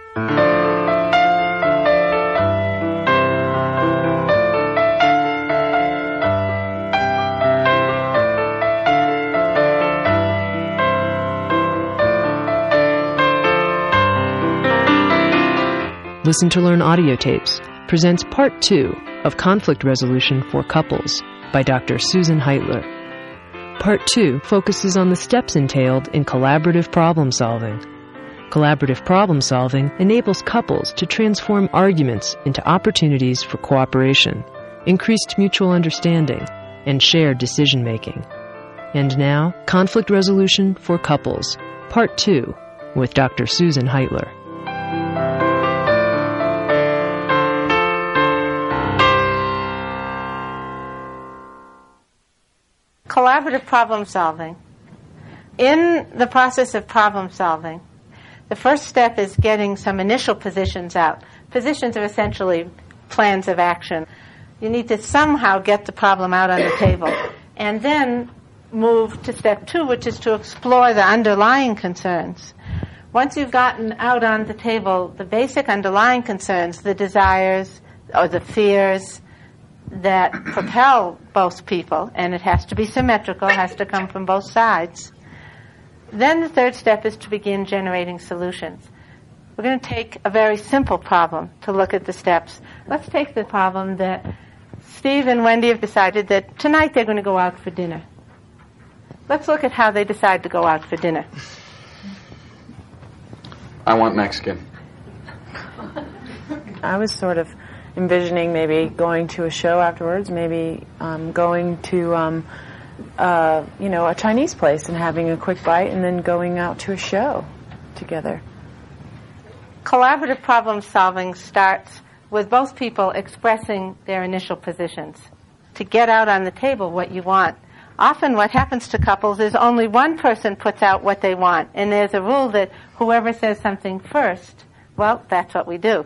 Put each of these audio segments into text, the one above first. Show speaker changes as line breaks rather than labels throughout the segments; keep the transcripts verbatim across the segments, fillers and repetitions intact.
Listen to Learn audio tapes presents part two of Conflict Resolution for Couples by Doctor Susan Heitler. Part two focuses on the steps entailed in collaborative problem solving. Collaborative problem solving enables couples to transform arguments into opportunities for cooperation, increased mutual understanding, and shared decision making. And now, Conflict Resolution for Couples, part two, with Doctor Susan Heitler.
Collaborative problem solving. In the process of problem solving, the first step is getting some initial positions out. Positions are essentially plans of action. You need to somehow get the problem out on the table and then move to step two, which is to explore the underlying concerns. Once you've gotten out on the table the basic underlying concerns, the desires or the fears that propel both people, and it has to be symmetrical, has to come from both sides. Then the third step is to begin generating solutions. We're going to take a very simple problem to look at the steps. Let's take the problem that Steve and Wendy have decided that tonight they're going to go out for dinner. Let's look at how they decide to go out for dinner.
I want Mexican.
I was sort of envisioning maybe going to a show afterwards, maybe um, going to, um, uh, you know, a Chinese place and having a quick bite and then going out to a show together.
Collaborative problem solving starts with both people expressing their initial positions to get out on the table what you want. Often what happens to couples is only one person puts out what they want, and there's a rule that whoever says something first, well, that's what we do.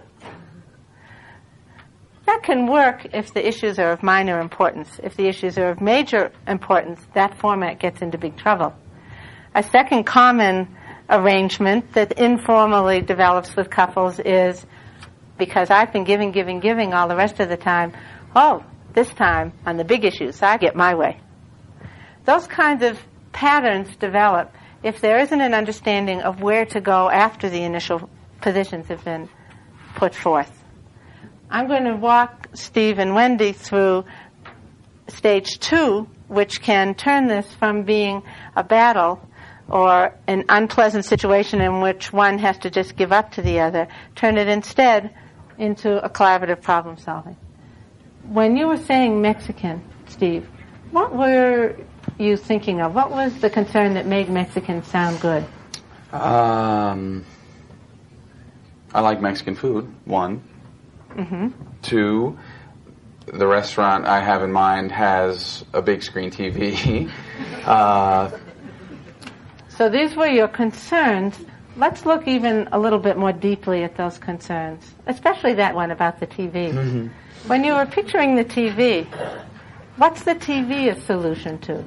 That can work if the issues are of minor importance. If the issues are of major importance, that format gets into big trouble. A second common arrangement that informally develops with couples is, because I've been giving, giving, giving all the rest of the time, oh, this time on the big issues, I get my way. Those kinds of patterns develop if there isn't an understanding of where to go after the initial positions have been put forth. I'm going to walk Steve and Wendy through stage two, which can turn this from being a battle or an unpleasant situation in which one has to just give up to the other, turn it instead into a collaborative problem solving. When you were saying Mexican, Steve, what were you thinking of? What was the concern that made Mexican sound good?
Um, I like Mexican food, one.
Mm-hmm.
Two, the restaurant I have in mind has a big screen T V. uh,
so these were your concerns. Let's look even a little bit more deeply at those concerns, especially that one about the T V.
Mm-hmm.
When you were picturing the T V, what's the T V a solution to?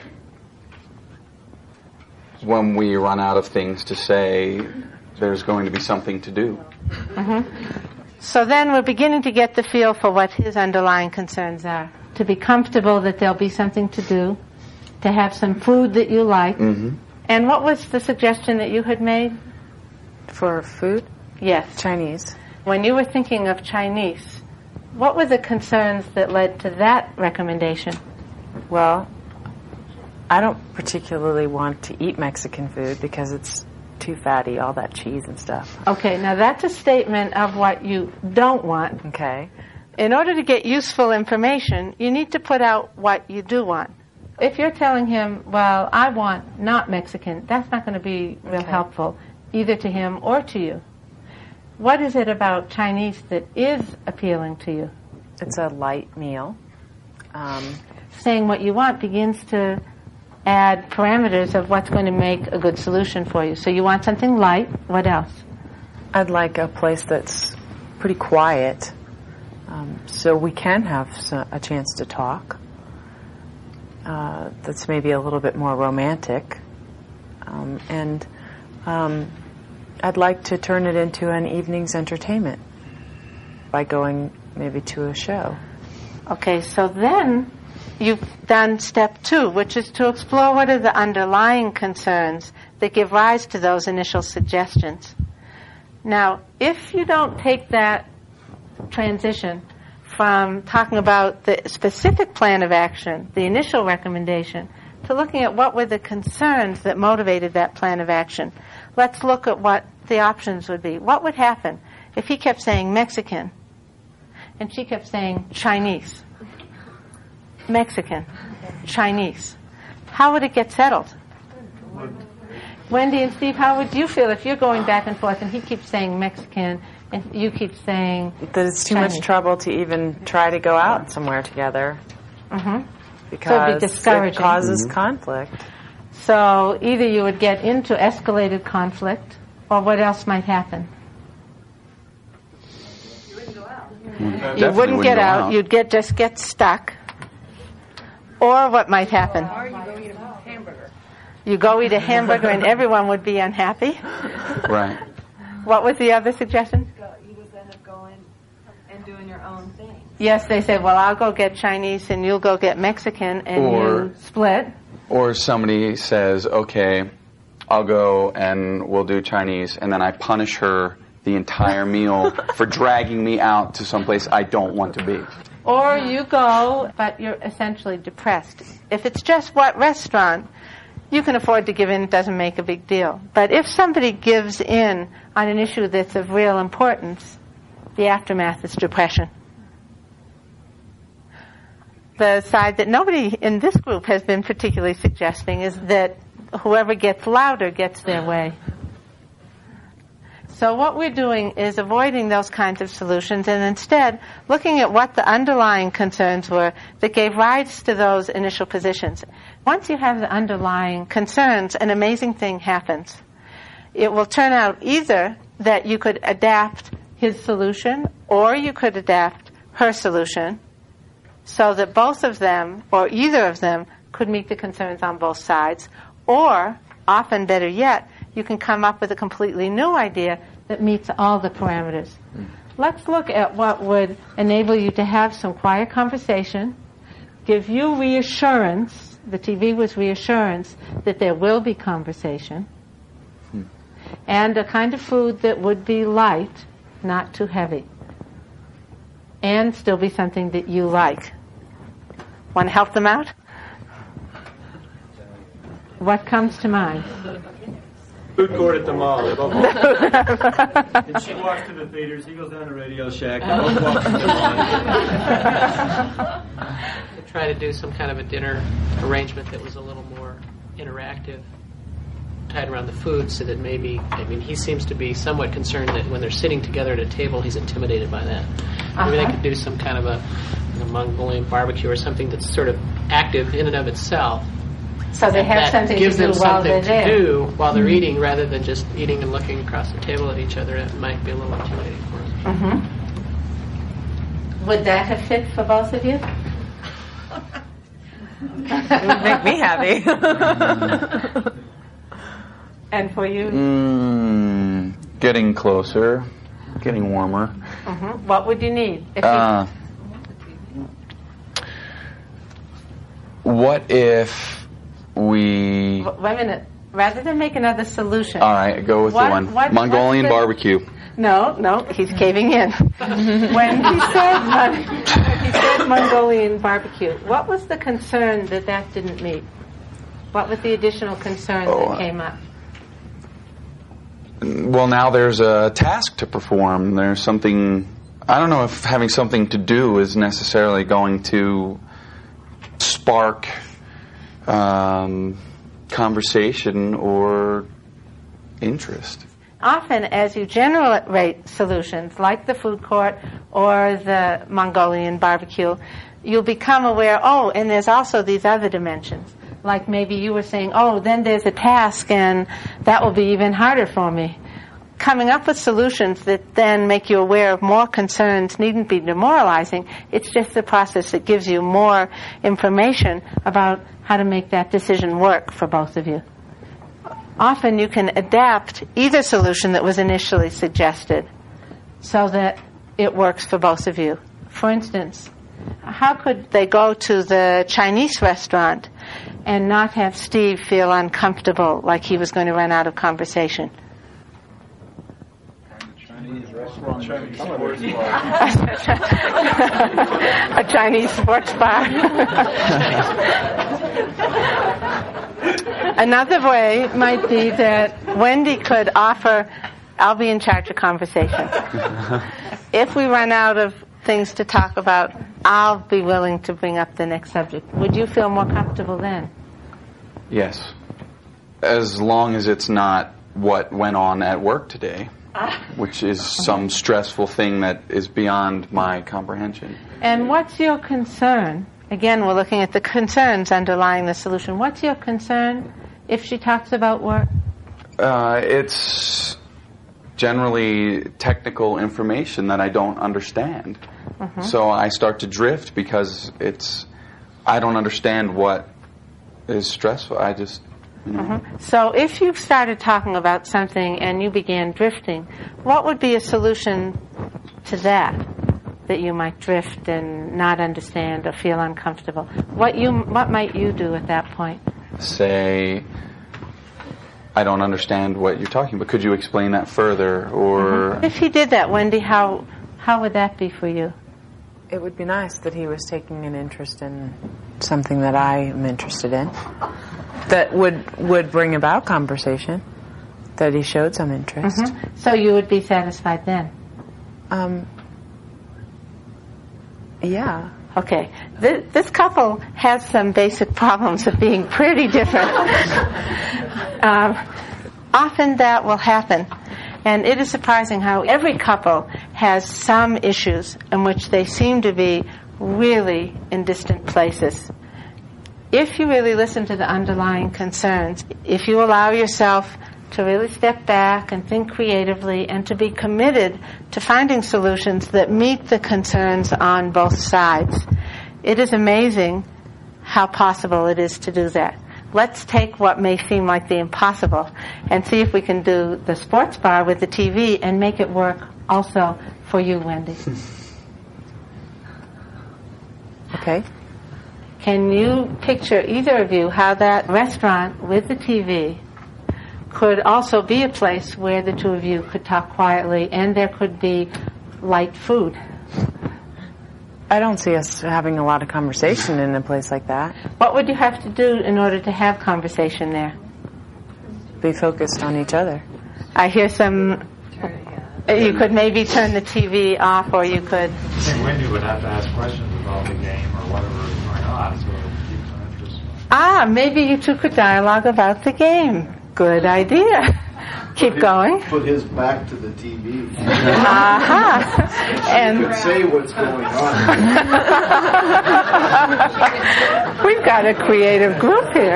When we run out of things to say, there's going to be something to do.
Mm-hmm. So then we're beginning to get the feel for what his underlying concerns are. To be comfortable that there'll be something to do, to have some food that you like.
Mm-hmm.
And what was the suggestion that you had made?
For food?
Yes.
Chinese.
When you were thinking of Chinese, what were the concerns that led to that recommendation?
Well, I don't particularly want to eat Mexican food because it's too fatty, all that cheese and stuff.
Okay, now that's a statement of what you don't want.
Okay.
In order to get useful information, you need to put out what you do want. If you're telling him, well, I want not Mexican, that's not going to be real
okay.
helpful, either to him or to you. What is it about Chinese that is appealing to you?
It's a light meal. Um,
Saying what you want begins to add parameters of what's going to make a good solution for you. So you want something light. What else?
I'd like a place that's pretty quiet, um, so we can have a chance to talk. Uh, that's maybe a little bit more romantic, um, and um, I'd like to turn it into an evening's entertainment by going maybe to a show.
Okay, so then you've done step two, which is to explore what are the underlying concerns that give rise to those initial suggestions. Now, if you don't take that transition from talking about the specific plan of action, the initial recommendation, to looking at what were the concerns that motivated that plan of action, let's look at what the options would be. What would happen if he kept saying Mexican and she kept saying Chinese? Mexican, Chinese. How would it get settled? Wendy and Steve, how would you feel if you're going back and forth and he keeps saying Mexican and you keep saying
that it's too
Chinese?
Much trouble to even try to go out somewhere together.
Mm-hmm.
Because
so it'd be discouraging.
It causes
mm-hmm.
conflict.
So either you would get into escalated conflict, or what else might happen?
You wouldn't go out.
You wouldn't, wouldn't get out. out. You'd get just get stuck. Or what might happen?
Or you go eat a hamburger.
You go eat a hamburger and everyone would be unhappy.
Right.
What was the other suggestion?
You would end up going and doing your own thing.
Yes, they said, well, I'll go get Chinese and you'll go get Mexican, and
or,
you split.
Or somebody says, okay, I'll go and we'll do Chinese, and then I punish her the entire meal for dragging me out to someplace I don't want to be.
Or you go, but you're essentially depressed. If it's just what restaurant, you can afford to give in, it doesn't make a big deal. But if somebody gives in on an issue that's of real importance, the aftermath is depression. The side that nobody in this group has been particularly suggesting is that whoever gets louder gets their way. So what we're doing is avoiding those kinds of solutions and instead looking at what the underlying concerns were that gave rise to those initial positions. Once you have the underlying concerns, an amazing thing happens. It will turn out either that you could adapt his solution or you could adapt her solution so that both of them or either of them could meet the concerns on both sides, or, often better yet, you can come up with a completely new idea that meets all the parameters. Mm. Let's look at what would enable you to have some quiet conversation, give you reassurance, the T V was reassurance, that there will be conversation, mm. and a kind of food that would be light, not too heavy, and still be something that you like. Want to help them out? What comes to mind?
Food court at the mall. And she walks to the theaters. He goes down to Radio Shack. And both walk to the mall.
Try to do some kind of a dinner arrangement that was a little more interactive, tied around the food, so that maybe, I mean, he seems to be somewhat concerned that when they're sitting together at a table, he's intimidated by that. Uh-huh. Maybe they could do some kind of a, a Mongolian barbecue or something that's sort of active in and of itself.
So they have something
gives
to do
them
while
something
they're
to
there.
do while they're
Mm-hmm.
eating, rather than just eating and looking across the table at each other. It might be a little intimidating for them.
Mm-hmm. Would that have fit for both of you?
It would make me happy.
And for you?
Mm, getting closer, getting warmer.
Mm-hmm. What would you need? If
uh,
you...
What if we...
Wait a minute. Rather than make another solution.
All right, go with
what,
the one.
what,
Mongolian
the...
barbecue.
No, no, he's caving in. When he said, when he said Mongolian barbecue, what was the concern that that didn't meet? What was the additional concern
oh,
that came up?
Well, now there's a task to perform. There's something... I don't know if having something to do is necessarily going to spark um, conversation or interest.
Often, as you generate solutions, like the food court or the Mongolian barbecue, you'll become aware, oh, and there's also these other dimensions. Like maybe you were saying, oh, then there's a task, and that will be even harder for me. Coming up with solutions that then make you aware of more concerns needn't be demoralizing. It's just the process that gives you more information about how to make that decision work for both of you. often you can adapt either solution that was initially suggested so that it works for both of you. For instance, how could they go to the Chinese restaurant and not have Steve feel uncomfortable, like he was going to run out of conversation?
Chinese restaurant, Chinese sports bar.
A Chinese sports bar. Another way might be that Wendy could offer, I'll be in charge of conversation. If we run out of things to talk about, I'll be willing to bring up the next subject. Would you feel more comfortable then?
Yes. As long as it's not what went on at work today, which is some stressful thing that is beyond my comprehension.
And what's your concern? Again, we're looking at the concerns underlying the solution. What's your concern if she talks about work?
Uh, it's generally technical information that I don't understand. Mm-hmm. So I start to drift because it's I don't understand what is stressful. I just, you know.
Mm-hmm. So if you started talking about something and you began drifting, what would be a solution to that? That you might drift and not understand or feel uncomfortable. What you what might you do at that point?
Say, I don't understand what you're talking about. Could you explain that further? Or
mm-hmm. If he did that, Wendy, how how would that be for you?
It would be nice that he was taking an interest in something that I am interested in, that would would bring about conversation, that he showed some interest.
Mm-hmm. So you would be satisfied then?
Um. Yeah.
Okay. This, this couple has some basic problems of being pretty different. um, often that will happen. And it is surprising how every couple has some issues in which they seem to be really in distant places. If you really listen to the underlying concerns, if you allow yourself to really step back and think creatively and to be committed to finding solutions that meet the concerns on both sides, it is amazing how possible it is to do that. Let's take what may seem like the impossible and see if we can do the sports bar with the T V and make it work also for you, Wendy.
Okay.
Can you picture, either of you, how that restaurant with the T V could also be a place where the two of you could talk quietly and there could be light food?
I don't see us having a lot of conversation in a place like that.
What would you have to do in order to have conversation there?
Be focused on each other.
I hear some... You could maybe turn the T V off, or you could...
I think Wendy would have to ask questions about the game or whatever is going on, so it keeps them interested.
Ah, maybe you two could dialogue about the game. Good idea. Keep
put
going.
His, put his back to the T V.
Aha. Uh-huh. And
you could say what's going on.
We've got a creative group here.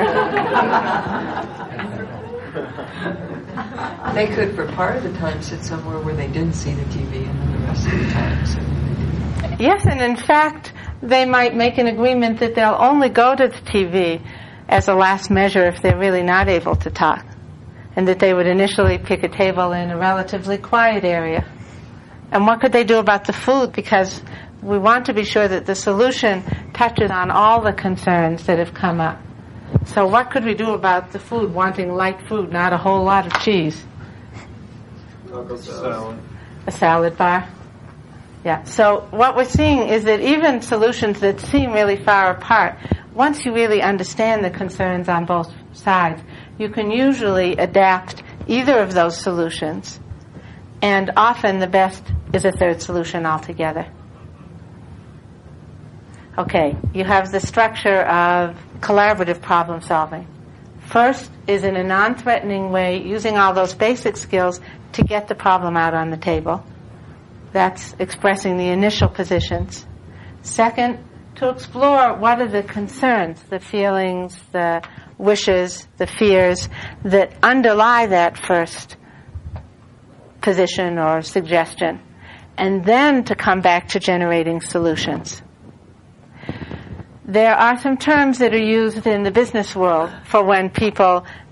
They could, for part of the time, sit somewhere where they didn't see the T V, and then the rest of the time sit where they did.
Yes, and in fact, they might make an agreement that they'll only go to the T V as a last measure if they're really not able to talk, and that they would initially pick a table in a relatively quiet area. And what could they do about the food? Because we want to be sure that the solution touches on all the concerns that have come up. So what could we do about the food, wanting light food, not a whole lot of cheese?
Salad.
A salad bar? Yeah. So what we're seeing is that even solutions that seem really far apart, once you really understand the concerns on both sides, you can usually adapt either of those solutions, and often the best is a third solution altogether. Okay, you have the structure of collaborative problem solving. First is in a non-threatening way, using all those basic skills to get the problem out on the table. That's expressing the initial positions. Second, to explore what are the concerns, the feelings, the wishes, the fears that underlie that first position or suggestion, and then to come back to generating solutions. There are some terms that are used in the business world for when people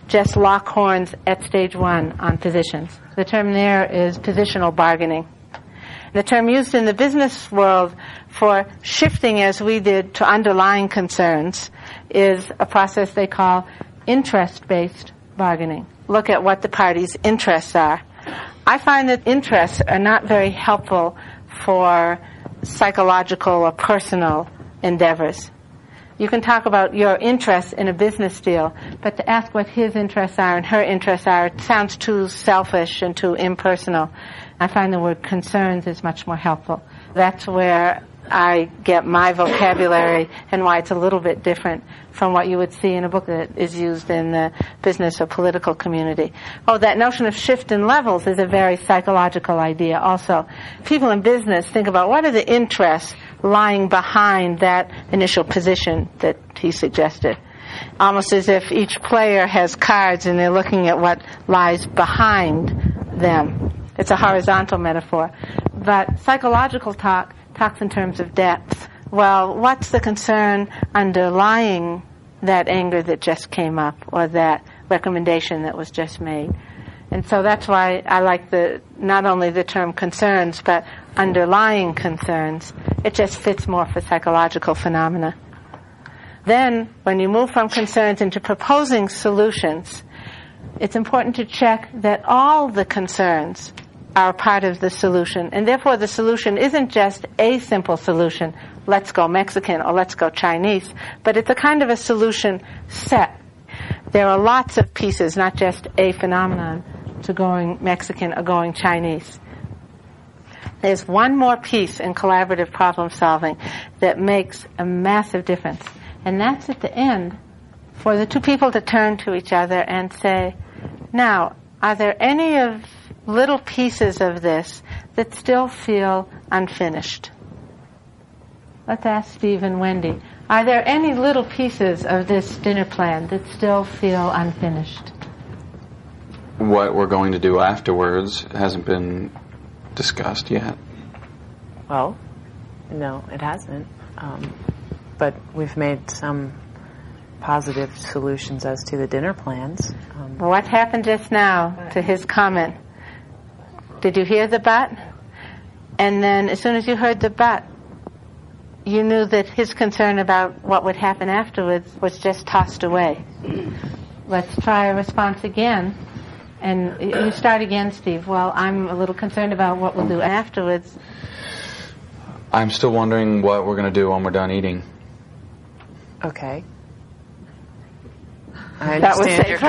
just lock horns at stage one on positions. The term there is positional bargaining. The term used in the business world for shifting, as we did, to underlying concerns is a process they call interest-based bargaining. Look at what the parties' interests are. I find that interests are not very helpful for psychological or personal endeavors. You can talk about your interests in a business deal, but to ask what his interests are and her interests are, it sounds too selfish and too impersonal. I find the word concerns is much more helpful. That's where I get my vocabulary and why it's a little bit different from what you would see in a book that is used in the business or political community. Oh, that notion of shift in levels is a very psychological idea also. People in business think about what are the interests lying behind that initial position that he suggested. Almost as if each player has cards and they're looking at what lies behind them. It's a horizontal metaphor. But psychological talk talks in terms of depth. Well, what's the concern underlying that anger that just came up or that recommendation that was just made? And so that's why I like the not only the term concerns, but underlying concerns. It just fits more for psychological phenomena. Then, when you move from concerns into proposing solutions, it's important to check that all the concerns are part of the solution. And therefore the solution isn't just a simple solution, let's go Mexican or let's go Chinese, but it's a kind of a solution set. There are lots of pieces, not just a phenomenon, to going Mexican or going Chinese. There's one more piece in collaborative problem solving that makes a massive difference. And that's at the end for the two people to turn to each other and say, now, are there any of little pieces of this that still feel unfinished? Let's ask Steve and Wendy. Are there any little pieces of this dinner plan that still feel unfinished?
What we're going to do afterwards hasn't been discussed yet.
Well, no, it hasn't. Um, but we've made some positive solutions as to the dinner plans. Um,
what happened just now to his comment? Did you hear the but? And then as soon as you heard the but, you knew that his concern about what would happen afterwards was just tossed away. Let's try a response again. And you start again, Steve. Well, I'm a little concerned about what we'll do afterwards.
I'm still wondering what we're going to do when we're done eating.
Okay. I understand your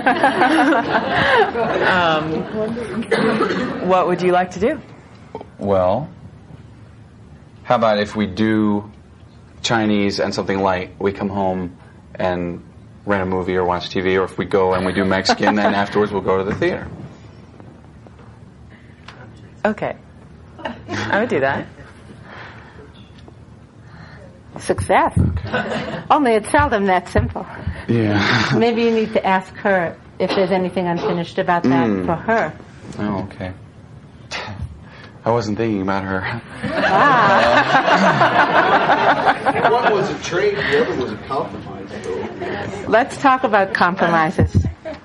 concern. um, what would you like to do?
Well, how about if we do Chinese and something light, we come home and rent a movie or watch T V, or if we go and we do Mexican, then afterwards we'll go to the theater.
Okay. I would do that.
Success. Only it's seldom that simple.
Yeah.
Maybe you need to ask her if there's anything unfinished about that mm. for her.
Oh, okay. I wasn't thinking about her.
Ah.
One was a trade, the other was a compromise, though.
Let's talk about compromises.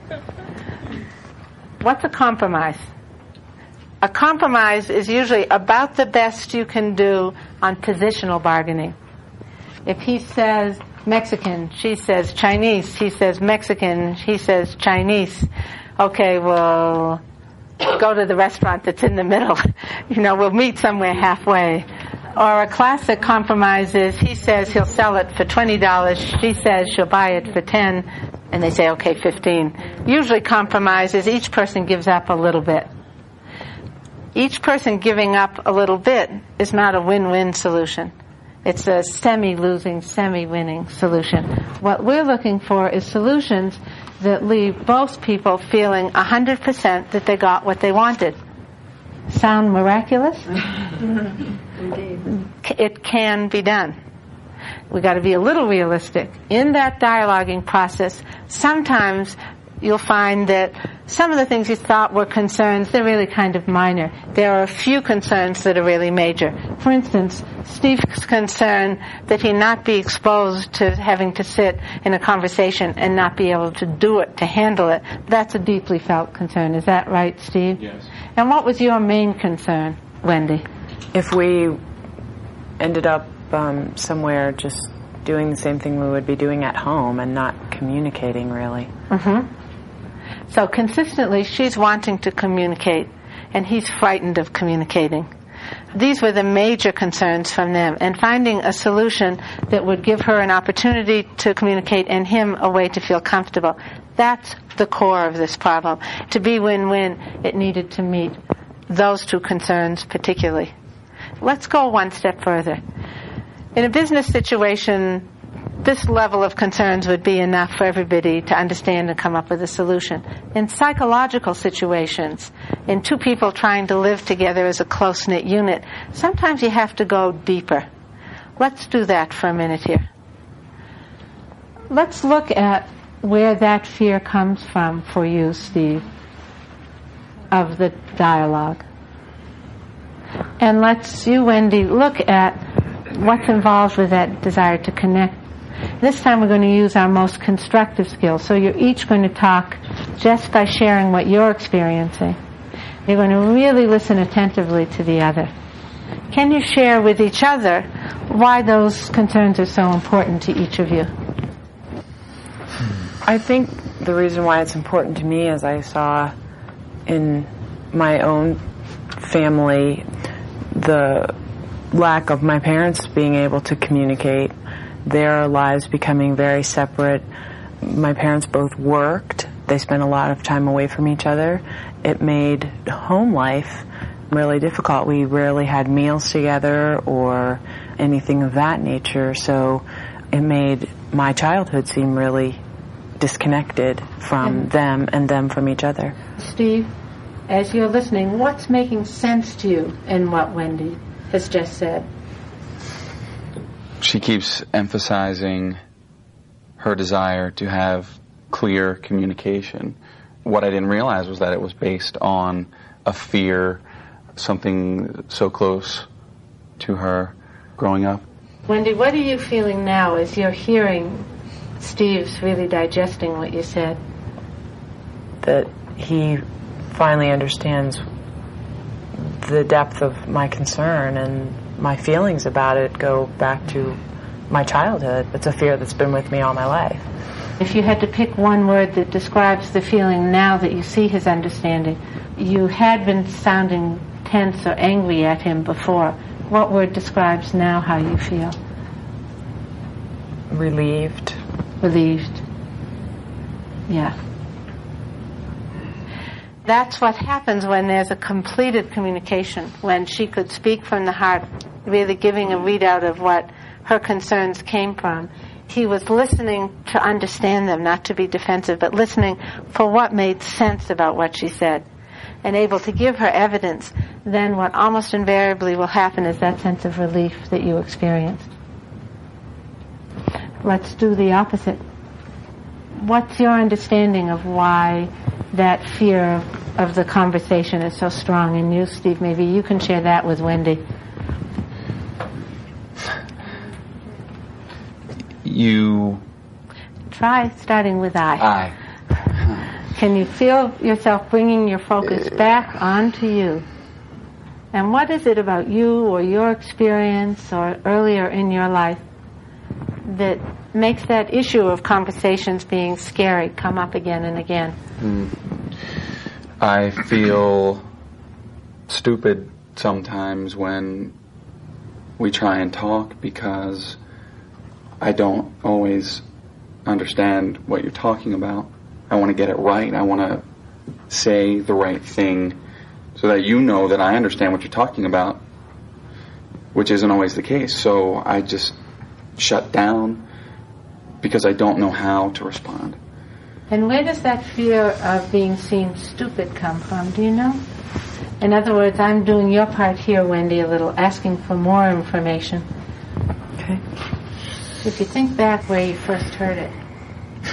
What's a compromise? A compromise is usually about the best you can do on positional bargaining. If he says Mexican, she says Chinese, he says Mexican, he says Chinese. Okay, well, go to the restaurant that's in the middle. You know, we'll meet somewhere halfway. Or a classic compromise is he says he'll sell it for twenty dollars, she says she'll buy it for ten, and they say, okay, fifteen. Usually compromise is each person gives up a little bit. Each person giving up a little bit is not a win-win solution. It's a semi-losing, semi-winning solution. What we're looking for is solutions that leave both people feeling one hundred percent that they got what they wanted. Sound miraculous?
Indeed.
It can be done. We've got to be a little realistic. In that dialoguing process, sometimes you'll find that some of the things you thought were concerns, they're really kind of minor. There are a few concerns that are really major. For instance, Steve's concern that he not be exposed to having to sit in a conversation and not be able to do it, to handle it, that's a deeply felt concern. Is that right, Steve?
Yes.
And what was your main concern, Wendy?
If we ended up um, somewhere just doing the same thing we would be doing at home and not communicating, really.
Mm-hmm. So consistently, she's wanting to communicate, and he's frightened of communicating. These were the major concerns from them, and finding a solution that would give her an opportunity to communicate and him a way to feel comfortable. That's the core of this problem. To be win-win, it needed to meet those two concerns particularly. Let's go one step further. In a business situation, this level of concerns would be enough for everybody to understand and come up with a solution. In psychological situations, in two people trying to live together as a close-knit unit, sometimes you have to go deeper. Let's do that for a minute here. Let's look at where that fear comes from for you, Steve, of the dialogue. And let's, you, Wendy, look at what's involved with that desire to connect. This time we're going to use our most constructive skills. So you're each going to talk just by sharing what you're experiencing. You're going to really listen attentively to the other. Can you share with each other why those concerns are so important to each of you?
I think the reason why it's important to me is I saw in my own family the lack of my parents being able to communicate, their lives becoming very separate. My parents both worked. They spent a lot of time away from each other. It made home life really difficult. We rarely had meals together or anything of that nature, so it made my childhood seem really disconnected from
and
them and them from each other.
Steve, as you're listening, what's making sense to you in what Wendy has just said?
She keeps emphasizing her desire to have clear communication. What I didn't realize was that it was based on a fear, something so close to her growing up.
Wendy, what are you feeling now as you're hearing Steve's really digesting what you said?
That he finally understands the depth of my concern, and my feelings about it go back to my childhood. It's a fear that's been with me all my life.
If you had to pick one word that describes the feeling now that you see his understanding, you had been sounding tense or angry at him before. What word describes now how you feel?
Relieved.
Relieved. Yeah. That's what happens when there's a completed communication, when she could speak from the heart, really giving a readout of what her concerns came from. He was listening to understand them, not to be defensive, but listening for what made sense about what she said, and able to give her evidence. Then what almost invariably will happen is that sense of relief that you experienced. Let's do the opposite. What's your understanding of why that fear of, of the conversation is so strong in you, Steve? Maybe you can share that with Wendy.
You...
Try starting with I.
I.
Can you feel yourself bringing your focus back onto you? And what is it about you or your experience or earlier in your life that makes that issue of conversations being scary come up again and again?
Mm. I feel stupid sometimes when we try and talk because I don't always understand what you're talking about. I want to get it right. I want to say the right thing so that you know that I understand what you're talking about, which isn't always the case. So I just shut down because I don't know how to respond.
And where does that fear of being seen stupid come from? Do you know? In other words, I'm doing your part here, Wendy, a little, asking for more information.
Okay.
If you think back where you first heard it.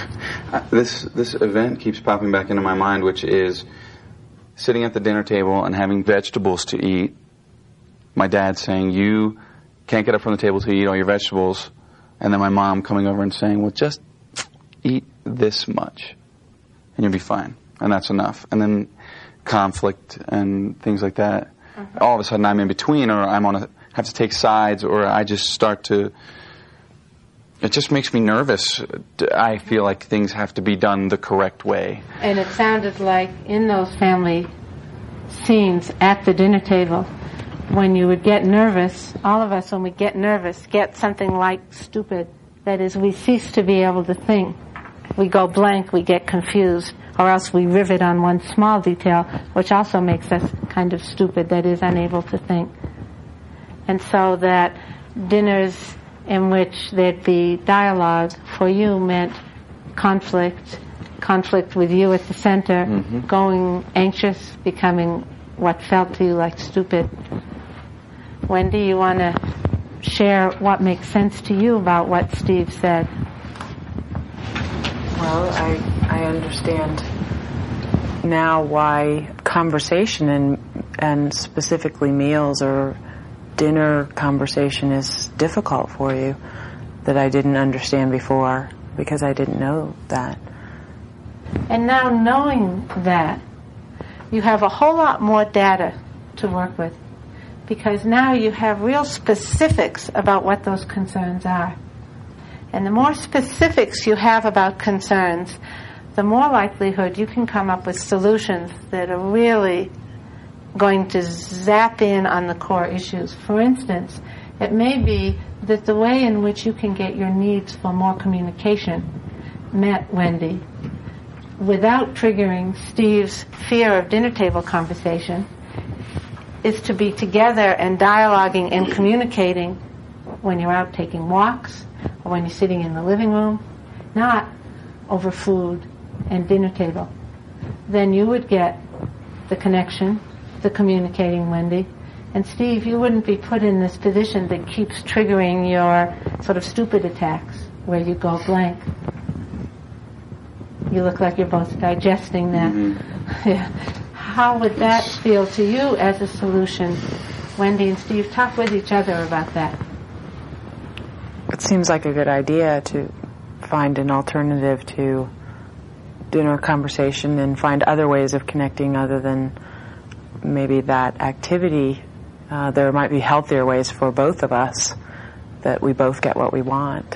uh, this this event keeps popping back into my mind, which is sitting at the dinner table and having vegetables to eat. My dad saying, "You can't get up from the table to eat all your vegetables," and then my mom coming over and saying, "Well, just eat this much, and you'll be fine, and that's enough." And then conflict and things like that. Mm-hmm. All of a sudden, I'm in between, or I'm on a have to take sides, or I just start to. It just makes me nervous. I feel like things have to be done the correct way.
And it sounded like in those family scenes at the dinner table, when you would get nervous, all of us, when we get nervous, get something like stupid. That is, we cease to be able to think. We go blank, we get confused, or else we rivet on one small detail, which also makes us kind of stupid, that is, unable to think. And so that dinners in which there'd be dialogue for you meant conflict, conflict with you at the center, mm-hmm. going anxious, becoming what felt to you like stupid. Wendy, you want to share what makes sense to you about what Steve said?
Well, I I understand now why conversation and and specifically meals or dinner conversation is difficult for you, that I didn't understand before because I didn't know that.
And now knowing that, you have a whole lot more data to work with, because now you have real specifics about what those concerns are. And the more specifics you have about concerns, the more likelihood you can come up with solutions that are really going to zap in on the core issues. For instance, it may be that the way in which you can get your needs for more communication met, Wendy, without triggering Steve's fear of dinner table conversation, is to be together and dialoguing and communicating when you're out taking walks or when you're sitting in the living room, not over food and dinner table. Then you would get the connection, the communicating, Wendy. And Steve, you wouldn't be put in this position that keeps triggering your sort of stupid attacks where you go blank. You look like you're both digesting that. Mm-hmm. Yeah. How would that feel to you as a solution? Wendy and Steve, talk with each other about that.
It seems like a good idea to find an alternative to dinner conversation and find other ways of connecting other than maybe that activity. Uh, there might be healthier ways for both of us that we both get what we want.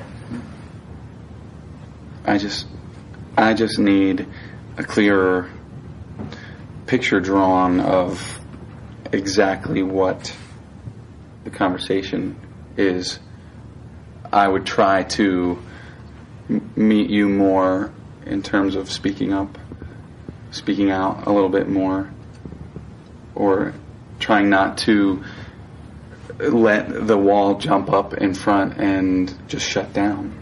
I just, I just need a clearer picture drawn of exactly what the conversation is. I would try to m- meet you more in terms of speaking up, speaking out a little bit more, or trying not to let the wall jump up in front and just shut down.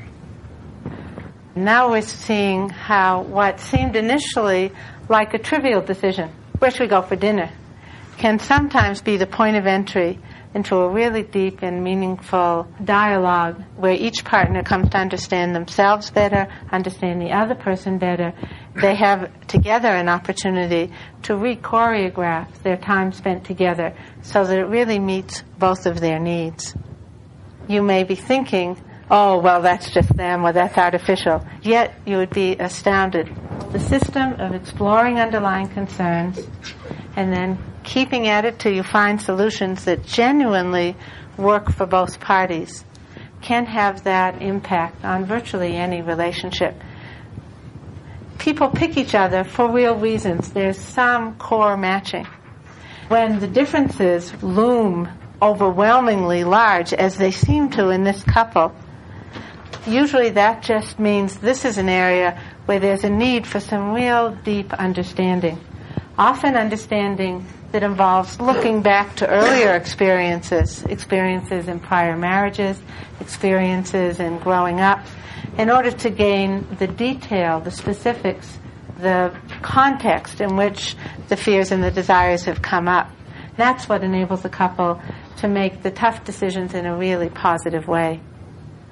Now we're seeing how what seemed initially like a trivial decision, where should we go for dinner, can sometimes be the point of entry into a really deep and meaningful dialogue where each partner comes to understand themselves better, understand the other person better. They have together an opportunity to re-choreograph their time spent together so that it really meets both of their needs. You may be thinking, oh, well, that's just them, or that's artificial. Yet you would be astounded. The system of exploring underlying concerns and then keeping at it till you find solutions that genuinely work for both parties can have that impact on virtually any relationship. People pick each other for real reasons. There's some core matching. When the differences loom overwhelmingly large, as they seem to in this couple, usually that just means this is an area where there's a need for some real deep understanding. Often understanding that involves looking back to earlier experiences, experiences in prior marriages, experiences in growing up, in order to gain the detail, the specifics, the context in which the fears and the desires have come up. That's what enables a couple to make the tough decisions in a really positive way.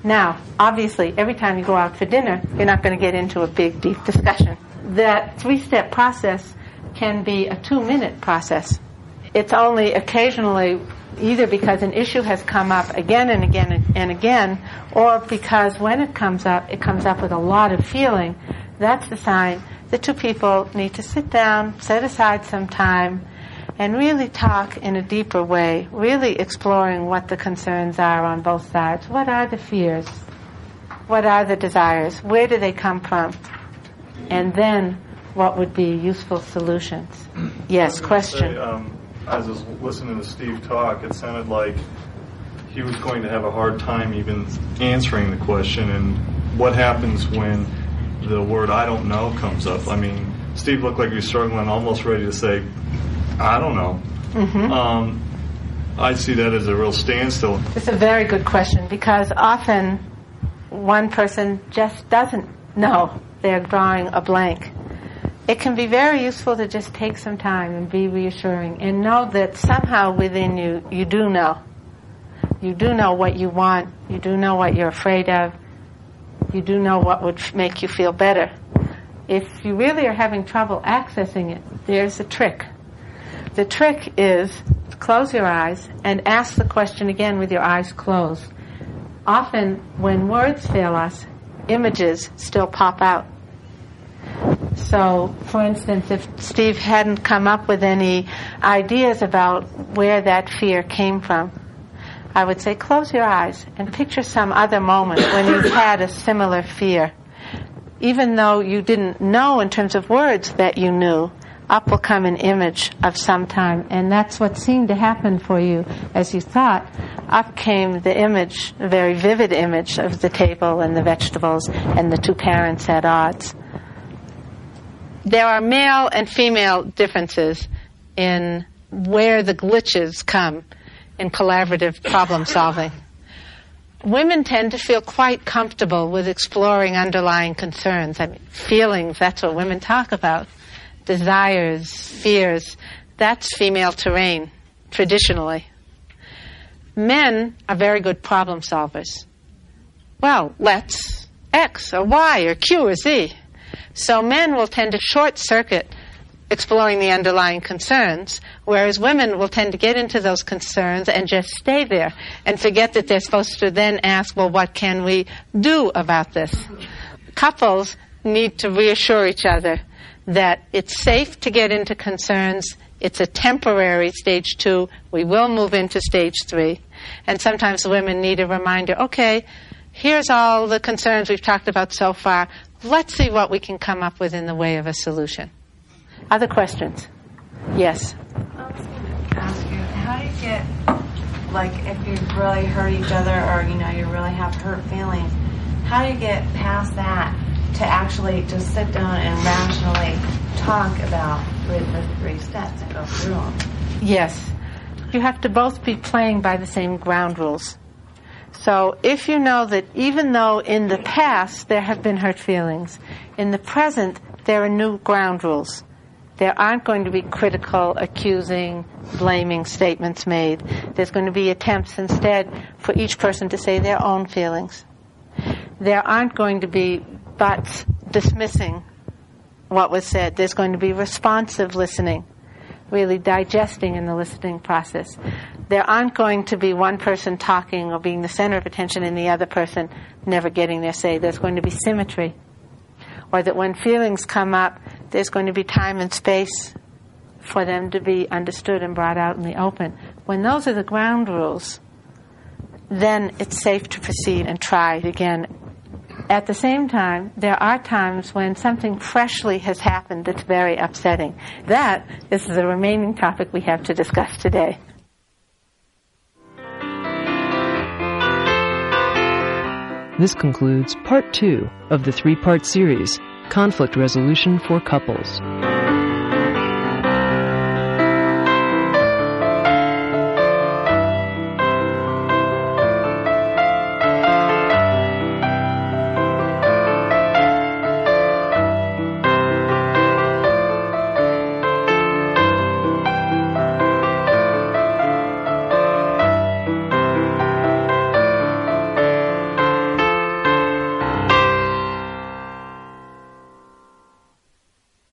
Now, obviously, every time you go out for dinner, you're not going to get into a big, deep discussion. That three-step process can be a two-minute process. It's only occasionally, either because an issue has come up again and again and again, or because when it comes up, it comes up with a lot of feeling. That's the sign the two people need to sit down, set aside some time, and really talk in a deeper way, really exploring what the concerns are on both sides. What are the fears? What are the desires? Where do they come from? And then, what would be useful solutions? Yes, question.
Say, um, as I was listening to Steve talk, it sounded like he was going to have a hard time even answering the question. And what happens when the word "I don't know" comes up? I mean, Steve looked like he was struggling, almost ready to say, "I don't know." Mm-hmm. Um, I see that as a real standstill.
It's a very good question, because often one person just doesn't know. They're drawing a blank. It can be very useful to just take some time and be reassuring and know that somehow within you, you do know. You do know what you want. You do know what you're afraid of. You do know what would f- make you feel better. If you really are having trouble accessing it, there's a trick. The trick is close your eyes and ask the question again with your eyes closed. Often, when words fail us, images still pop out. So, for instance, if Steve hadn't come up with any ideas about where that fear came from, I would say close your eyes and picture some other moment when you've had a similar fear. Even though you didn't know in terms of words that you knew, up will come an image of some time. And that's what seemed to happen for you as you thought. Up came the image, a very vivid image of the table and the vegetables and the two parents at odds. There are male and female differences in where the glitches come in collaborative problem solving. Women tend to feel quite comfortable with exploring underlying concerns. I mean, feelings, that's what women talk about. Desires, fears, that's female terrain, traditionally. Men are very good problem solvers. Well, let's X or Y or Q or Z. So men will tend to short-circuit exploring the underlying concerns, whereas women will tend to get into those concerns and just stay there and forget that they're supposed to then ask, well, what can we do about this? Couples need to reassure each other that it's safe to get into concerns. It's a temporary stage two. We will move into stage three. And sometimes women need a reminder, okay, here's all the concerns we've talked about so far. Let's see what we can come up with in the way of a solution. Other questions? Yes?
I was going to ask you, how do you get, like, if you really hurt each other or, you know, you really have hurt feelings, how do you get past that to actually just sit down and rationally talk about with the three steps and go through them?
Yes. You have to both be playing by the same ground rules. So if you know that even though in the past there have been hurt feelings, in the present there are new ground rules. There aren't going to be critical, accusing, blaming statements made. There's going to be attempts instead for each person to say their own feelings. There aren't going to be buts dismissing what was said. There's going to be responsive listening, really digesting in the listening process. There aren't going to be one person talking or being the center of attention and the other person never getting their say. There's going to be symmetry. Or that when feelings come up, there's going to be time and space for them to be understood and brought out in the open. When those are the ground rules, then it's safe to proceed and try again. At the same time, there are times when something freshly has happened that's very upsetting. That is the remaining topic we have to discuss today.
This concludes part two of the three-part series, Conflict Resolution for Couples.